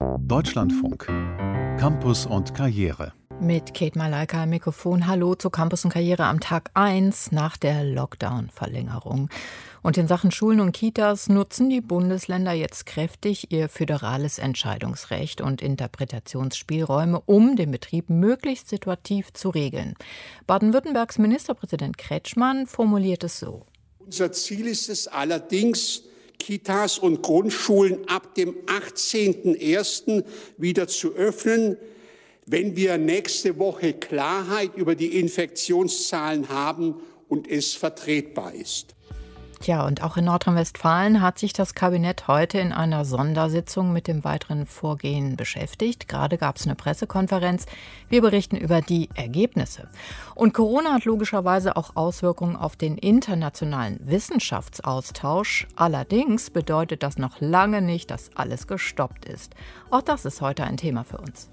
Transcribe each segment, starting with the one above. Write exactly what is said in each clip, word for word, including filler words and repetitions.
Deutschlandfunk. Campus und Karriere. Mit Kate Malaika am Mikrofon. Hallo zu Campus und Karriere am Tag eins nach der Lockdown-Verlängerung. Und in Sachen Schulen und Kitas nutzen die Bundesländer jetzt kräftig ihr föderales Entscheidungsrecht und Interpretationsspielräume, um den Betrieb möglichst situativ zu regeln. Baden-Württembergs Ministerpräsident Kretschmann formuliert es so. Unser Ziel ist es allerdings, Kitas und Grundschulen ab dem achtzehnten ersten wieder zu öffnen, wenn wir nächste Woche Klarheit über die Infektionszahlen haben und es vertretbar ist. Tja, und auch in Nordrhein-Westfalen hat sich das Kabinett heute in einer Sondersitzung mit dem weiteren Vorgehen beschäftigt. Gerade gab es eine Pressekonferenz. Wir berichten über die Ergebnisse. Und Corona hat logischerweise auch Auswirkungen auf den internationalen Wissenschaftsaustausch. Allerdings bedeutet das noch lange nicht, dass alles gestoppt ist. Auch das ist heute ein Thema für uns.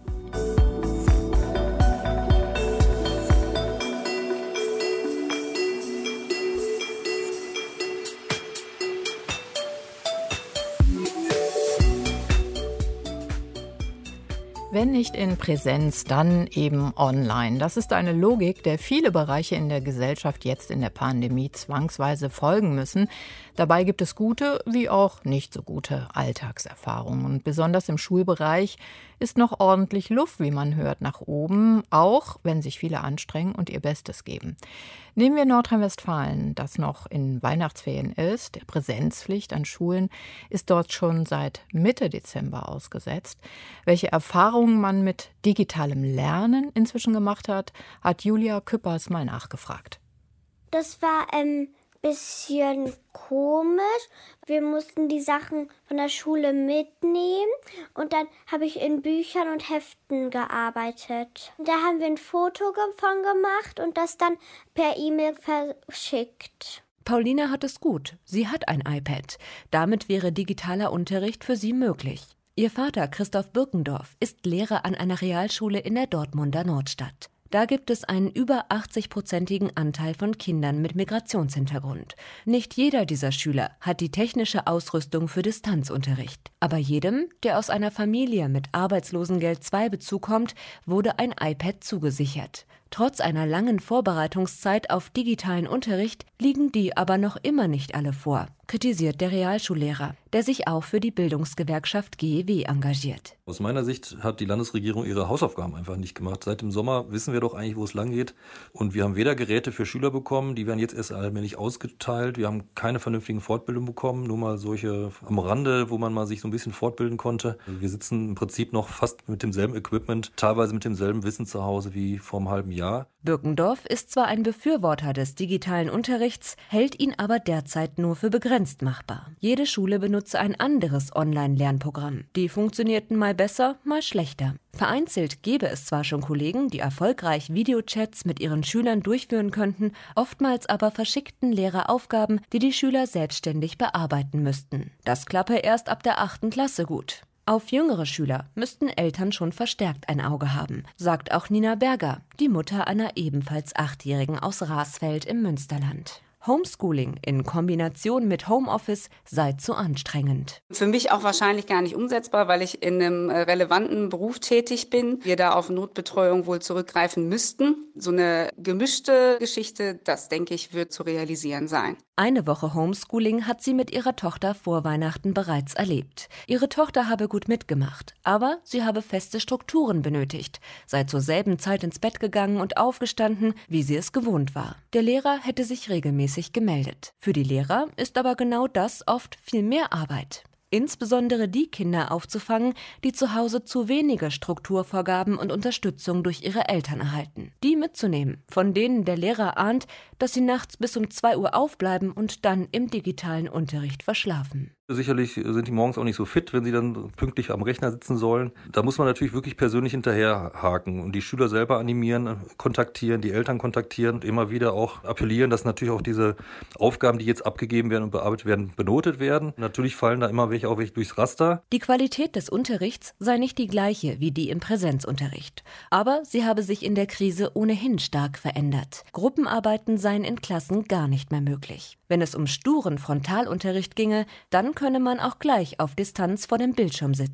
Wenn nicht in Präsenz, dann eben online. Das ist eine Logik, der viele Bereiche in der Gesellschaft jetzt in der Pandemie zwangsweise folgen müssen. Dabei gibt es gute wie auch nicht so gute Alltagserfahrungen. Und besonders im Schulbereich ist noch ordentlich Luft, wie man hört, nach oben, auch wenn sich viele anstrengen und ihr Bestes geben. Nehmen wir Nordrhein-Westfalen, das noch in Weihnachtsferien ist. Der Präsenzpflicht an Schulen ist dort schon seit Mitte Dezember ausgesetzt. Welche Erfahrungen man mit digitalem Lernen inzwischen gemacht hat, hat Julia Küppers mal nachgefragt. Das war ein bisschen komisch. Wir mussten die Sachen von der Schule mitnehmen und dann habe ich in Büchern und Heften gearbeitet. Da haben wir ein Foto davon gemacht und das dann per E-Mail verschickt. Pauline hat es gut. Sie hat ein iPad. Damit wäre digitaler Unterricht für sie möglich. Ihr Vater, Christoph Birkendorf, ist Lehrer an einer Realschule in der Dortmunder Nordstadt. Da gibt es einen über achtzig-prozentigen Anteil von Kindern mit Migrationshintergrund. Nicht jeder dieser Schüler hat die technische Ausrüstung für Distanzunterricht. Aber jedem, der aus einer Familie mit Arbeitslosengeld zwei Bezug kommt, wurde ein iPad zugesichert. Trotz einer langen Vorbereitungszeit auf digitalen Unterricht liegen die aber noch immer nicht alle vor, kritisiert der Realschullehrer, der sich auch für die Bildungsgewerkschaft G E W engagiert. Aus meiner Sicht hat die Landesregierung ihre Hausaufgaben einfach nicht gemacht. Seit dem Sommer wissen wir doch eigentlich, wo es lang geht. Und wir haben weder Geräte für Schüler bekommen, die werden jetzt erst allmählich ausgeteilt. Wir haben keine vernünftigen Fortbildungen bekommen, nur mal solche am Rande, wo man mal sich so ein bisschen fortbilden konnte. Wir sitzen im Prinzip noch fast mit demselben Equipment, teilweise mit demselben Wissen zu Hause wie vor einem halben Jahr. Birkendorf ist zwar ein Befürworter des digitalen Unterrichts, hält ihn aber derzeit nur für begrenzt machbar. Jede Schule benutze ein anderes Online-Lernprogramm. Die funktionierten mal besser, mal schlechter. Vereinzelt gäbe es zwar schon Kollegen, die erfolgreich Videochats mit ihren Schülern durchführen könnten, oftmals aber verschickten Lehrer Aufgaben, die die Schüler selbstständig bearbeiten müssten. Das klappe erst ab der achten Klasse gut. Auf jüngere Schüler müssten Eltern schon verstärkt ein Auge haben, sagt auch Nina Berger, die Mutter einer ebenfalls Achtjährigen aus Rasfeld im Münsterland. Homeschooling in Kombination mit Homeoffice sei zu anstrengend. Für mich auch wahrscheinlich gar nicht umsetzbar, weil ich in einem relevanten Beruf tätig bin. Wir da auf Notbetreuung wohl zurückgreifen müssten. So eine gemischte Geschichte, das denke ich, wird zu realisieren sein. Eine Woche Homeschooling hat sie mit ihrer Tochter vor Weihnachten bereits erlebt. Ihre Tochter habe gut mitgemacht, aber sie habe feste Strukturen benötigt, sei zur selben Zeit ins Bett gegangen und aufgestanden, wie sie es gewohnt war. Der Lehrer hätte sich regelmäßig gemeldet. Für die Lehrer ist aber genau das oft viel mehr Arbeit. Insbesondere die Kinder aufzufangen, die zu Hause zu wenige Strukturvorgaben und Unterstützung durch ihre Eltern erhalten. Die mitzunehmen, von denen der Lehrer ahnt, dass sie nachts bis um zwei Uhr aufbleiben und dann im digitalen Unterricht verschlafen. Sicherlich sind die morgens auch nicht so fit, wenn sie dann pünktlich am Rechner sitzen sollen. Da muss man natürlich wirklich persönlich hinterherhaken und die Schüler selber animieren, kontaktieren, die Eltern kontaktieren und immer wieder auch appellieren, dass natürlich auch diese Aufgaben, die jetzt abgegeben werden und bearbeitet werden, benotet werden. Natürlich fallen da immer welche auch welche durchs Raster. Die Qualität des Unterrichts sei nicht die gleiche wie die im Präsenzunterricht. Aber sie habe sich in der Krise ohnehin stark verändert. Gruppenarbeiten seien in Klassen gar nicht mehr möglich. Wenn es um sturen Frontalunterricht ginge, dann könne man auch gleich auf Distanz vor dem Bildschirm sitzen.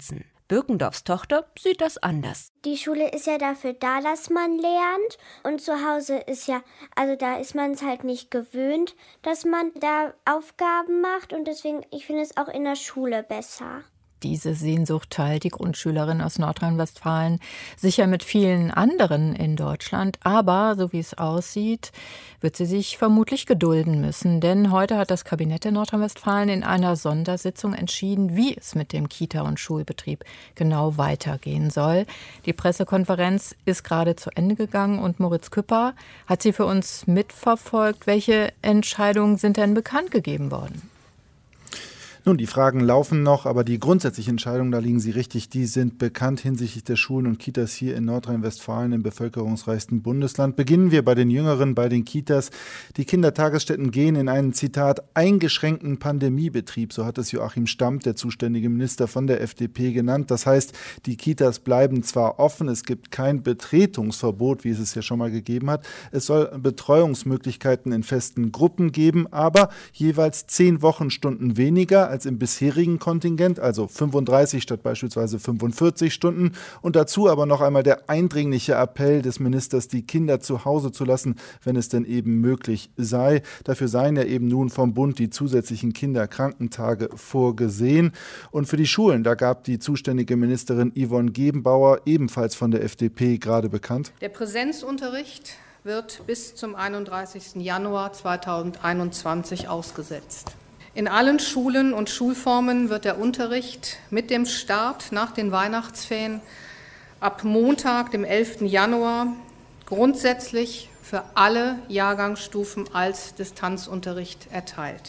Birkendorfs Tochter sieht das anders. Die Schule ist ja dafür da, dass man lernt. Und zu Hause ist ja, also da ist man es halt nicht gewöhnt, dass man da Aufgaben macht. Und deswegen, ich finde es auch in der Schule besser. Diese Sehnsucht teilt die Grundschülerin aus Nordrhein-Westfalen sicher mit vielen anderen in Deutschland. Aber so wie es aussieht, wird sie sich vermutlich gedulden müssen. Denn heute hat das Kabinett in Nordrhein-Westfalen in einer Sondersitzung entschieden, wie es mit dem Kita- und Schulbetrieb genau weitergehen soll. Die Pressekonferenz ist gerade zu Ende gegangen und Moritz Küpper hat sie für uns mitverfolgt. Welche Entscheidungen sind denn bekannt gegeben worden? Nun, die Fragen laufen noch, aber die grundsätzlichen Entscheidungen, da liegen Sie richtig, die sind bekannt hinsichtlich der Schulen und Kitas hier in Nordrhein-Westfalen, im bevölkerungsreichsten Bundesland. Beginnen wir bei den Jüngeren, bei den Kitas. Die Kindertagesstätten gehen in einen, Zitat, eingeschränkten Pandemiebetrieb, so hat es Joachim Stamp, der zuständige Minister von der F D P, genannt. Das heißt, die Kitas bleiben zwar offen, es gibt kein Betretungsverbot, wie es es ja schon mal gegeben hat. Es soll Betreuungsmöglichkeiten in festen Gruppen geben, aber jeweils zehn Wochenstunden weniger als im bisherigen Kontingent, also fünfunddreißig statt beispielsweise fünfundvierzig Stunden. Und dazu aber noch einmal der eindringliche Appell des Ministers, die Kinder zu Hause zu lassen, wenn es denn eben möglich sei. Dafür seien ja eben nun vom Bund die zusätzlichen Kinderkrankentage vorgesehen. Und für die Schulen, da gab die zuständige Ministerin Yvonne Gebenbauer, ebenfalls von der F D P, gerade bekannt. Der Präsenzunterricht wird bis zum einunddreißigsten Januar zweitausendeinundzwanzig ausgesetzt. In allen Schulen und Schulformen wird der Unterricht mit dem Start nach den Weihnachtsferien ab Montag, dem elften Januar, grundsätzlich für alle Jahrgangsstufen als Distanzunterricht erteilt.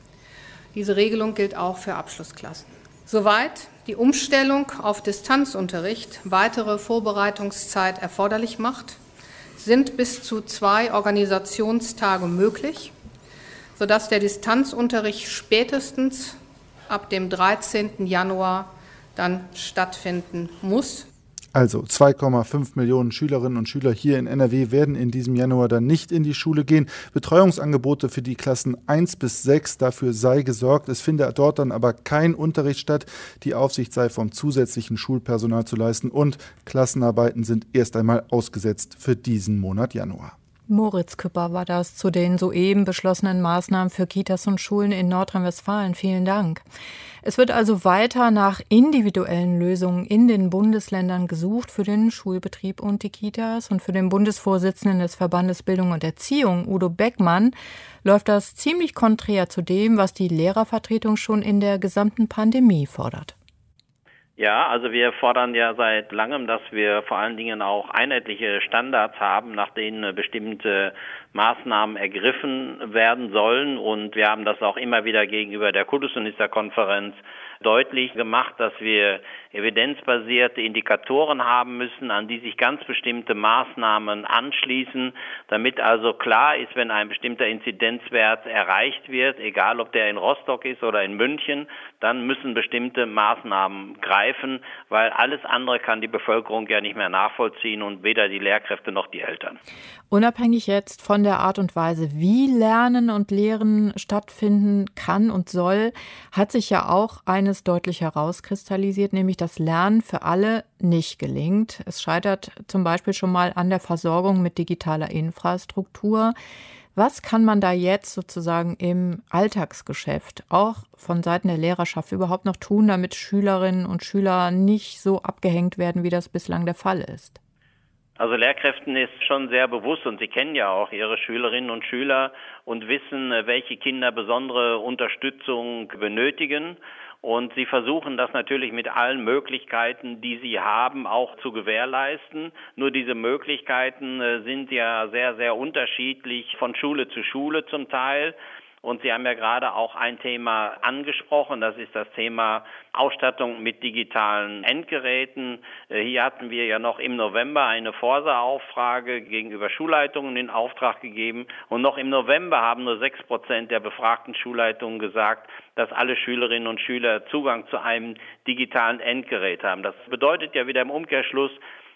Diese Regelung gilt auch für Abschlussklassen. Soweit die Umstellung auf Distanzunterricht weitere Vorbereitungszeit erforderlich macht, sind bis zu zwei Organisationstage möglich, sodass der Distanzunterricht spätestens ab dem dreizehnten Januar dann stattfinden muss. Also zwei Komma fünf Millionen Schülerinnen und Schüler hier in N R W werden in diesem Januar dann nicht in die Schule gehen. Betreuungsangebote für die Klassen eins bis sechs, dafür sei gesorgt. Es finde dort dann aber kein Unterricht statt. Die Aufsicht sei vom zusätzlichen Schulpersonal zu leisten und Klassenarbeiten sind erst einmal ausgesetzt für diesen Monat Januar. Moritz Küpper war das zu den soeben beschlossenen Maßnahmen für Kitas und Schulen in Nordrhein-Westfalen. Vielen Dank. Es wird also weiter nach individuellen Lösungen in den Bundesländern gesucht für den Schulbetrieb und die Kitas. Und für den Bundesvorsitzenden des Verbandes Bildung und Erziehung, Udo Beckmann, läuft das ziemlich konträr zu dem, was die Lehrervertretung schon in der gesamten Pandemie fordert. Ja, also wir fordern ja seit langem, dass wir vor allen Dingen auch einheitliche Standards haben, nach denen bestimmte Maßnahmen ergriffen werden sollen. Und wir haben das auch immer wieder gegenüber der Kultusministerkonferenz deutlich gemacht, dass wir evidenzbasierte Indikatoren haben müssen, an die sich ganz bestimmte Maßnahmen anschließen, damit also klar ist, wenn ein bestimmter Inzidenzwert erreicht wird, egal ob der in Rostock ist oder in München, dann müssen bestimmte Maßnahmen greifen, weil alles andere kann die Bevölkerung ja nicht mehr nachvollziehen und weder die Lehrkräfte noch die Eltern. Unabhängig jetzt von der Art und Weise, wie Lernen und Lehren stattfinden kann und soll, hat sich ja auch eines deutlich herauskristallisiert, nämlich dass Lernen für alle nicht gelingt. Es scheitert zum Beispiel schon mal an der Versorgung mit digitaler Infrastruktur. Was kann man da jetzt sozusagen im Alltagsgeschäft auch von Seiten der Lehrerschaft überhaupt noch tun, damit Schülerinnen und Schüler nicht so abgehängt werden, wie das bislang der Fall ist? Also Lehrkräften ist schon sehr bewusst und sie kennen ja auch ihre Schülerinnen und Schüler und wissen, welche Kinder besondere Unterstützung benötigen. Und sie versuchen das natürlich mit allen Möglichkeiten, die sie haben, auch zu gewährleisten. Nur diese Möglichkeiten sind ja sehr, sehr unterschiedlich von Schule zu Schule zum Teil. Und Sie haben ja gerade auch ein Thema angesprochen, das ist das Thema Ausstattung mit digitalen Endgeräten. Hier hatten wir ja noch im November eine Forsa-Auffrage gegenüber Schulleitungen in Auftrag gegeben. Und noch im November haben nur sechs Prozent der befragten Schulleitungen gesagt, dass alle Schülerinnen und Schüler Zugang zu einem digitalen Endgerät haben. Das bedeutet ja wieder im Umkehrschluss,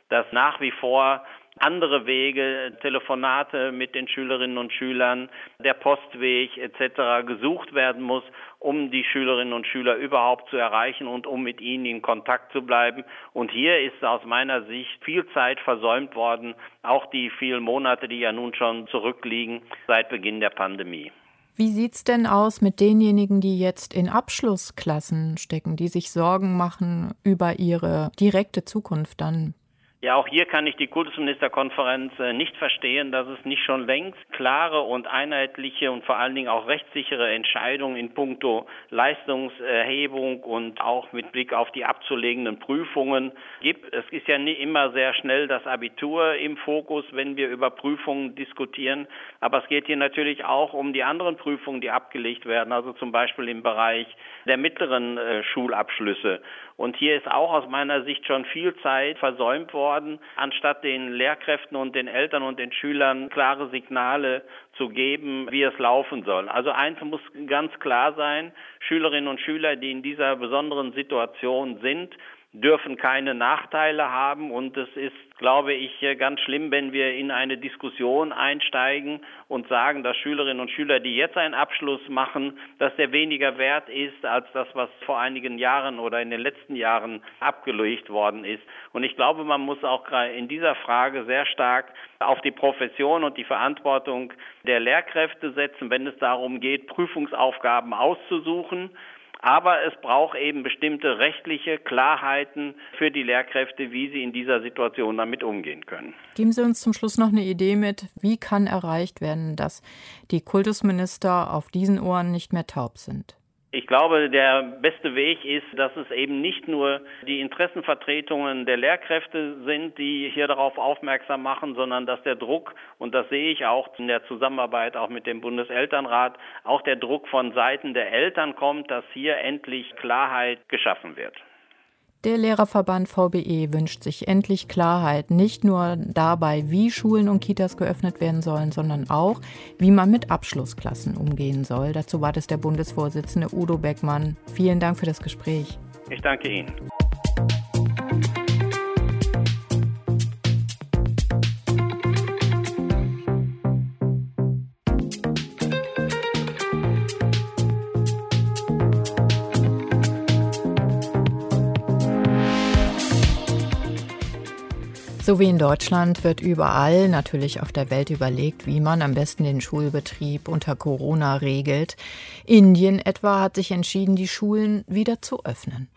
dass nach wie vor andere Wege, Telefonate mit den Schülerinnen und Schülern, der Postweg et cetera gesucht werden muss, um die Schülerinnen und Schüler überhaupt zu erreichen und um mit ihnen in Kontakt zu bleiben. Und hier ist aus meiner Sicht viel Zeit versäumt worden, auch die vielen Monate, die ja nun schon zurückliegen seit Beginn der Pandemie. Wie sieht's denn aus mit denjenigen, die jetzt in Abschlussklassen stecken, die sich Sorgen machen über ihre direkte Zukunft dann? Ja, auch hier kann ich die Kultusministerkonferenz nicht verstehen, dass es nicht schon längst klare und einheitliche und vor allen Dingen auch rechtssichere Entscheidungen in puncto Leistungserhebung und auch mit Blick auf die abzulegenden Prüfungen gibt. Es ist ja nicht immer sehr schnell das Abitur im Fokus, wenn wir über Prüfungen diskutieren. Aber es geht hier natürlich auch um die anderen Prüfungen, die abgelegt werden, also zum Beispiel im Bereich der mittleren äh, Schulabschlüsse. Und hier ist auch aus meiner Sicht schon viel Zeit versäumt worden, anstatt den Lehrkräften und den Eltern und den Schülern klare Signale zu geben, wie es laufen soll. Also eins muss ganz klar sein, Schülerinnen und Schüler, die in dieser besonderen Situation sind, dürfen keine Nachteile haben und es ist, glaube ich, ganz schlimm, wenn wir in eine Diskussion einsteigen und sagen, dass Schülerinnen und Schüler, die jetzt einen Abschluss machen, dass der weniger wert ist als das, was vor einigen Jahren oder in den letzten Jahren abgelegt worden ist. Und ich glaube, man muss auch in dieser Frage sehr stark auf die Profession und die Verantwortung der Lehrkräfte setzen, wenn es darum geht, Prüfungsaufgaben auszusuchen. Aber es braucht eben bestimmte rechtliche Klarheiten für die Lehrkräfte, wie sie in dieser Situation damit umgehen können. Geben Sie uns zum Schluss noch eine Idee mit, wie kann erreicht werden, dass die Kultusminister auf diesen Ohren nicht mehr taub sind? Ich glaube, der beste Weg ist, dass es eben nicht nur die Interessenvertretungen der Lehrkräfte sind, die hier darauf aufmerksam machen, sondern dass der Druck, und das sehe ich auch in der Zusammenarbeit auch mit dem Bundeselternrat, auch der Druck von Seiten der Eltern kommt, dass hier endlich Klarheit geschaffen wird. Der Lehrerverband V B E wünscht sich endlich Klarheit, nicht nur dabei, wie Schulen und Kitas geöffnet werden sollen, sondern auch, wie man mit Abschlussklassen umgehen soll. Dazu war das der Bundesvorsitzende Udo Beckmann. Vielen Dank für das Gespräch. Ich danke Ihnen. So wie in Deutschland wird überall, natürlich auf der Welt, überlegt, wie man am besten den Schulbetrieb unter Corona regelt. Indien etwa hat sich entschieden, die Schulen wieder zu öffnen.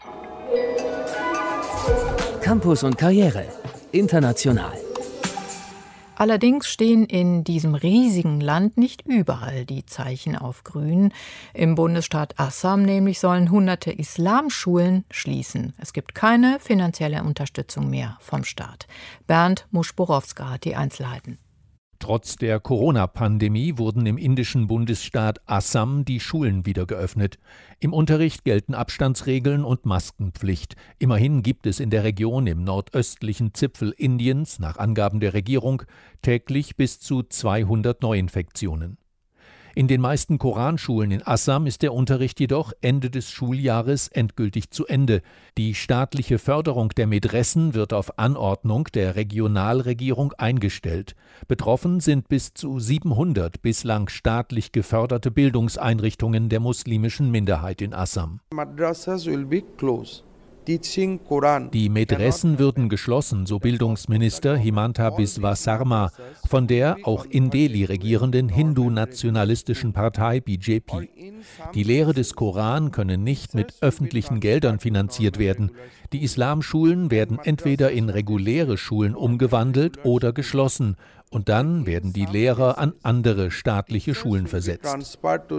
Campus und Karriere. International. Allerdings stehen in diesem riesigen Land nicht überall die Zeichen auf grün. Im Bundesstaat Assam nämlich sollen hunderte Islamschulen schließen. Es gibt keine finanzielle Unterstützung mehr vom Staat. Bernd Muschborowska hat die Einzelheiten. Trotz der Corona-Pandemie wurden im indischen Bundesstaat Assam die Schulen wieder geöffnet. Im Unterricht gelten Abstandsregeln und Maskenpflicht. Immerhin gibt es in der Region im nordöstlichen Zipfel Indiens, nach Angaben der Regierung, täglich bis zu zweihundert Neuinfektionen. In den meisten Koranschulen in Assam ist der Unterricht jedoch Ende des Schuljahres endgültig zu Ende. Die staatliche Förderung der Medressen wird auf Anordnung der Regionalregierung eingestellt. Betroffen sind bis zu siebenhundert bislang staatlich geförderte Bildungseinrichtungen der muslimischen Minderheit in Assam. Madrasas will be closed. Die Medressen würden geschlossen, so Bildungsminister Himanta Biswa Sarma von der auch in Delhi regierenden hindu-nationalistischen Partei B J P. Die Lehre des Koran könne nicht mit öffentlichen Geldern finanziert werden. Die Islamschulen werden entweder in reguläre Schulen umgewandelt oder geschlossen. Und dann werden die Lehrer an andere staatliche Schulen versetzt.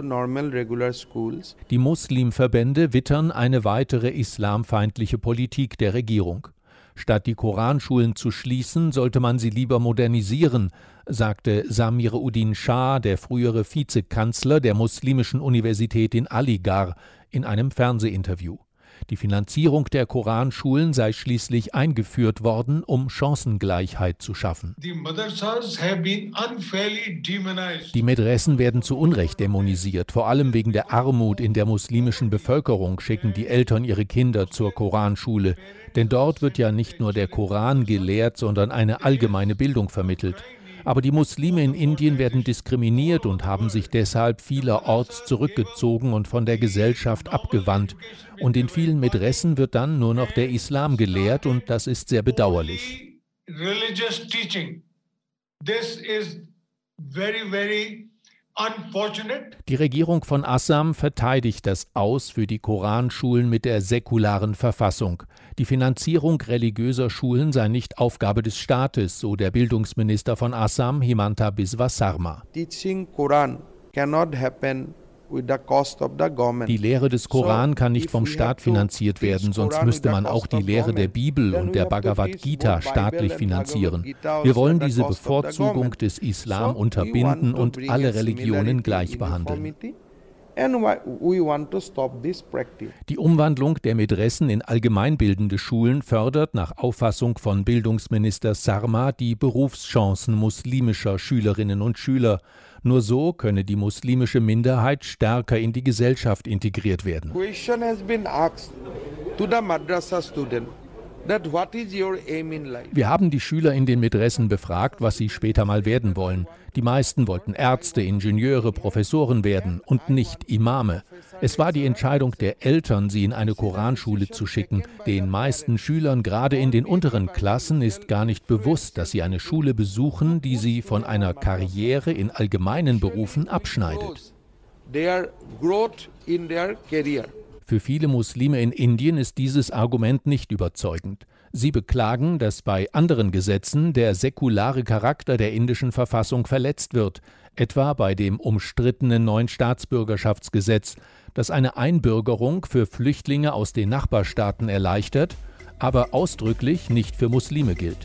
Die Muslimverbände wittern eine weitere islamfeindliche Politik der Regierung. Statt die Koranschulen zu schließen, sollte man sie lieber modernisieren, sagte Samir Uddin Shah, der frühere Vizekanzler der Muslimischen Universität in Aligarh, in einem Fernsehinterview. Die Finanzierung der Koranschulen sei schließlich eingeführt worden, um Chancengleichheit zu schaffen. Die Medressen werden zu Unrecht dämonisiert. Vor allem wegen der Armut in der muslimischen Bevölkerung schicken die Eltern ihre Kinder zur Koranschule. Denn dort wird ja nicht nur der Koran gelehrt, sondern eine allgemeine Bildung vermittelt. Aber die Muslime in Indien werden diskriminiert und haben sich deshalb vielerorts zurückgezogen und von der Gesellschaft abgewandt. Und in vielen Medressen wird dann nur noch der Islam gelehrt und das ist sehr bedauerlich. Religious teaching. This is very, very unfortunate. Die Regierung von Assam verteidigt das Aus für die Koranschulen mit der säkularen Verfassung. Die Finanzierung religiöser Schulen sei nicht Aufgabe des Staates, so der Bildungsminister von Assam, Himanta Biswa Sarma. Teaching Quran cannot happen with the cost of the government. Die Lehre des Koran kann nicht vom Staat finanziert werden, sonst müsste man auch die Lehre der Bibel und der Bhagavad Gita staatlich finanzieren. Wir wollen diese Bevorzugung des Islam unterbinden und alle Religionen gleich behandeln. Die Umwandlung der Medressen in allgemeinbildende Schulen fördert nach Auffassung von Bildungsminister Sarma die Berufschancen muslimischer Schülerinnen und Schüler. Nur so könne die muslimische Minderheit stärker in die Gesellschaft integriert werden. Question has been asked to the madrasa student. Wir haben die Schüler in den Medressen befragt, was sie später mal werden wollen. Die meisten wollten Ärzte, Ingenieure, Professoren werden und nicht Imame. Es war die Entscheidung der Eltern, sie in eine Koranschule zu schicken. Den meisten Schülern, gerade in den unteren Klassen, ist gar nicht bewusst, dass sie eine Schule besuchen, die sie von einer Karriere in allgemeinen Berufen abschneidet. Für viele Muslime in Indien ist dieses Argument nicht überzeugend. Sie beklagen, dass bei anderen Gesetzen der säkulare Charakter der indischen Verfassung verletzt wird, etwa bei dem umstrittenen neuen Staatsbürgerschaftsgesetz, das eine Einbürgerung für Flüchtlinge aus den Nachbarstaaten erleichtert, aber ausdrücklich nicht für Muslime gilt.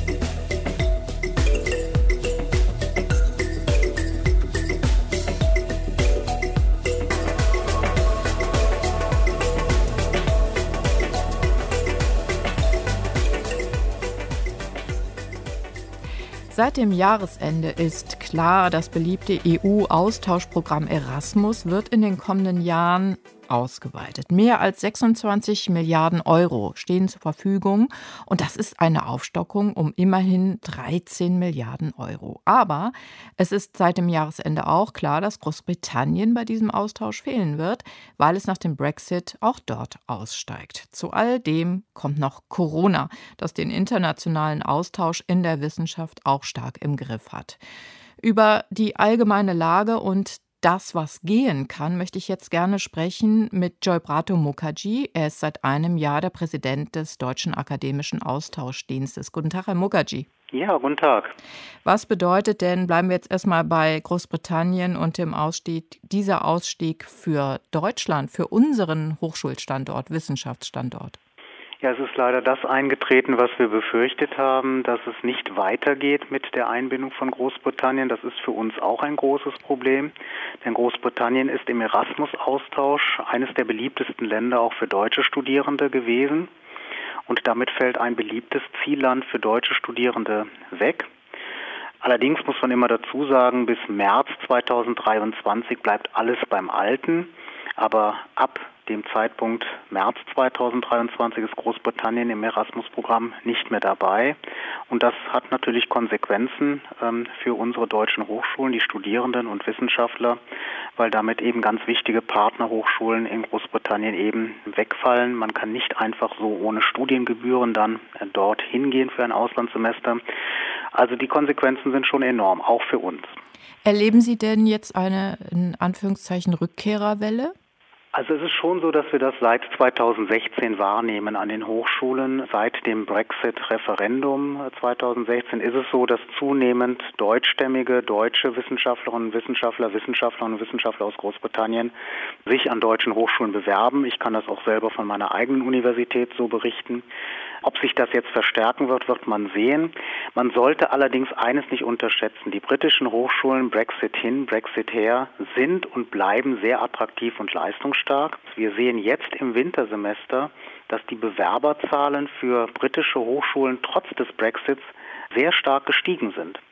Seit dem Jahresende ist klar, das beliebte E U-Austauschprogramm Erasmus wird in den kommenden Jahren ausgeweitet. Mehr als sechsundzwanzig Milliarden Euro stehen zur Verfügung und das ist eine Aufstockung um immerhin dreizehn Milliarden Euro. Aber es ist seit dem Jahresende auch klar, dass Großbritannien bei diesem Austausch fehlen wird, weil es nach dem Brexit auch dort aussteigt. Zu all dem kommt noch Corona, das den internationalen Austausch in der Wissenschaft auch stark im Griff hat. Über die allgemeine Lage und das, was gehen kann, möchte ich jetzt gerne sprechen mit Joybrato Mukherjee. Er ist seit einem Jahr der Präsident des Deutschen Akademischen Austauschdienstes. Guten Tag, Herr Mukherjee. Ja, guten Tag. Was bedeutet denn, bleiben wir jetzt erstmal bei Großbritannien und dem Ausstieg, dieser Ausstieg für Deutschland, für unseren Hochschulstandort, Wissenschaftsstandort? Ja, es ist leider das eingetreten, was wir befürchtet haben, dass es nicht weitergeht mit der Einbindung von Großbritannien. Das ist für uns auch ein großes Problem, denn Großbritannien ist im Erasmus-Austausch eines der beliebtesten Länder auch für deutsche Studierende gewesen. Und damit fällt ein beliebtes Zielland für deutsche Studierende weg. Allerdings muss man immer dazu sagen, bis März zweitausenddreiundzwanzig bleibt alles beim Alten. Aber ab dem Zeitpunkt März zweitausenddreiundzwanzig ist Großbritannien im Erasmus-Programm nicht mehr dabei. Und das hat natürlich Konsequenzen ähm, für unsere deutschen Hochschulen, die Studierenden und Wissenschaftler, weil damit eben ganz wichtige Partnerhochschulen in Großbritannien eben wegfallen. Man kann nicht einfach so ohne Studiengebühren dann äh, dort hingehen für ein Auslandssemester. Also die Konsequenzen sind schon enorm, auch für uns. Erleben Sie denn jetzt eine, in Anführungszeichen, Rückkehrerwelle? Also es ist schon so, dass wir das seit zweitausendsechzehn wahrnehmen an den Hochschulen. Seit dem Brexit-Referendum zweitausendsechzehn ist es so, dass zunehmend deutschstämmige deutsche Wissenschaftlerinnen und Wissenschaftler, Wissenschaftlerinnen und Wissenschaftler aus Großbritannien sich an deutschen Hochschulen bewerben. Ich kann das auch selber von meiner eigenen Universität so berichten. Ob sich das jetzt verstärken wird, wird man sehen. Man sollte allerdings eines nicht unterschätzen. Die britischen Hochschulen, Brexit hin, Brexit her, sind und bleiben sehr attraktiv und leistungsstark. Wir sehen jetzt im Wintersemester, dass die Bewerberzahlen für britische Hochschulen trotz des Brexits sehr stark gestiegen sind.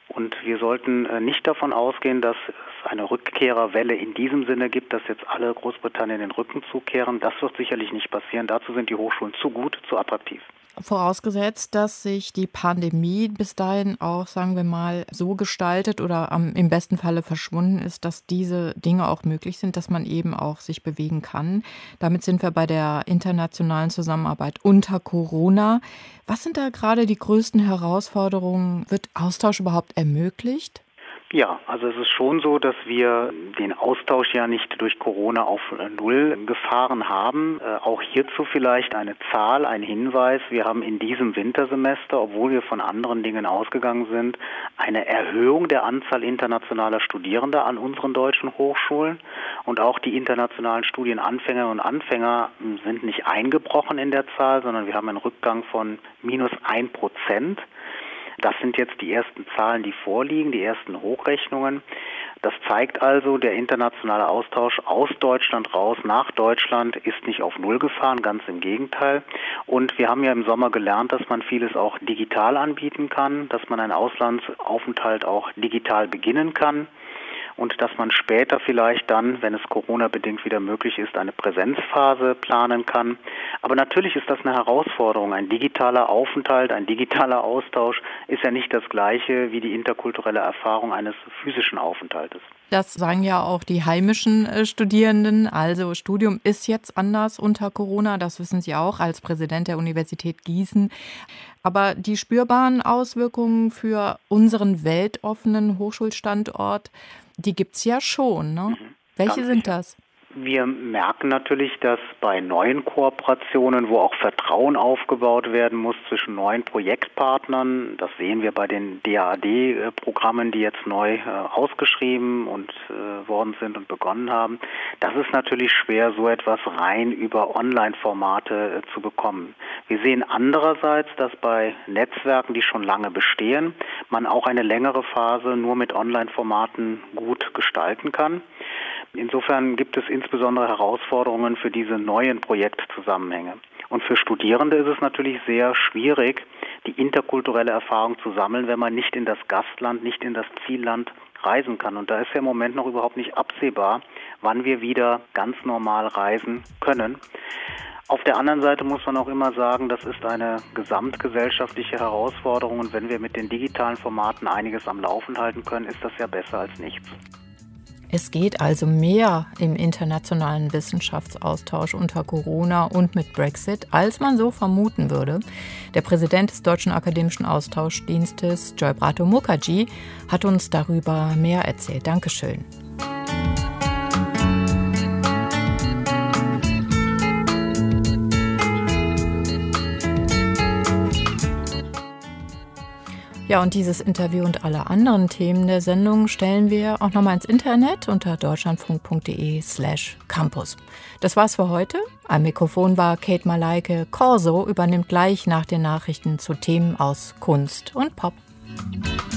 Und wir sollten nicht davon ausgehen, dass es eine Rückkehrerwelle in diesem Sinne gibt, dass jetzt alle Großbritannien den Rücken zukehren. Das wird sicherlich nicht passieren. Dazu sind die Hochschulen zu gut, zu attraktiv. Vorausgesetzt, dass sich die Pandemie bis dahin auch, sagen wir mal, so gestaltet oder am, im besten Falle verschwunden ist, dass diese Dinge auch möglich sind, dass man eben auch sich bewegen kann. Damit sind wir bei der internationalen Zusammenarbeit unter Corona. Was sind da gerade die größten Herausforderungen? Wird Austausch überhaupt ermöglicht? Ja, also es ist schon so, dass wir den Austausch ja nicht durch Corona auf Null gefahren haben. Äh, auch hierzu vielleicht eine Zahl, ein Hinweis. Wir haben in diesem Wintersemester, obwohl wir von anderen Dingen ausgegangen sind, eine Erhöhung der Anzahl internationaler Studierender an unseren deutschen Hochschulen. Und auch die internationalen Studienanfänger und Anfänger sind nicht eingebrochen in der Zahl, sondern wir haben einen Rückgang von minus ein Prozent. Das sind jetzt die ersten Zahlen, die vorliegen, die ersten Hochrechnungen. Das zeigt also, der internationale Austausch aus Deutschland raus nach Deutschland ist nicht auf Null gefahren, ganz im Gegenteil. Und wir haben ja im Sommer gelernt, dass man vieles auch digital anbieten kann, dass man einen Auslandsaufenthalt auch digital beginnen kann. Und dass man später vielleicht dann, wenn es Corona-bedingt wieder möglich ist, eine Präsenzphase planen kann. Aber natürlich ist das eine Herausforderung. Ein digitaler Aufenthalt, ein digitaler Austausch ist ja nicht das Gleiche wie die interkulturelle Erfahrung eines physischen Aufenthaltes. Das sagen ja auch die heimischen Studierenden. Also Studium ist jetzt anders unter Corona, das wissen Sie auch als Präsident der Universität Gießen. Aber die spürbaren Auswirkungen für unseren weltoffenen Hochschulstandort, die gibt es ja schon, ne? Mhm, Welche sind das? Wir merken natürlich, dass bei neuen Kooperationen, wo auch Vertrauen aufgebaut werden muss zwischen neuen Projektpartnern, das sehen wir bei den D A A D-Programmen, die jetzt neu äh, ausgeschrieben und äh, worden sind und begonnen haben, das ist natürlich schwer, so etwas rein über Online-Formate äh, zu bekommen. Wir sehen andererseits, dass bei Netzwerken, die schon lange bestehen, man auch eine längere Phase nur mit Online-Formaten gut gestalten kann. Insofern gibt es insbesondere Herausforderungen für diese neuen Projektzusammenhänge. Und für Studierende ist es natürlich sehr schwierig, die interkulturelle Erfahrung zu sammeln, wenn man nicht in das Gastland, nicht in das Zielland reisen kann. Und da ist ja im Moment noch überhaupt nicht absehbar, wann wir wieder ganz normal reisen können. Auf der anderen Seite muss man auch immer sagen, das ist eine gesamtgesellschaftliche Herausforderung. Und wenn wir mit den digitalen Formaten einiges am Laufen halten können, ist das ja besser als nichts. Es geht also mehr im internationalen Wissenschaftsaustausch unter Corona und mit Brexit, als man so vermuten würde. Der Präsident des Deutschen Akademischen Austauschdienstes, Joybrato Mukherjee, hat uns darüber mehr erzählt. Dankeschön. Ja, und dieses Interview und alle anderen Themen der Sendung stellen wir auch nochmal ins Internet unter deutschlandfunk.de slash campus. Das war's für heute. Am Mikrofon war Kate Malaike. Corso übernimmt gleich nach den Nachrichten zu Themen aus Kunst und Pop.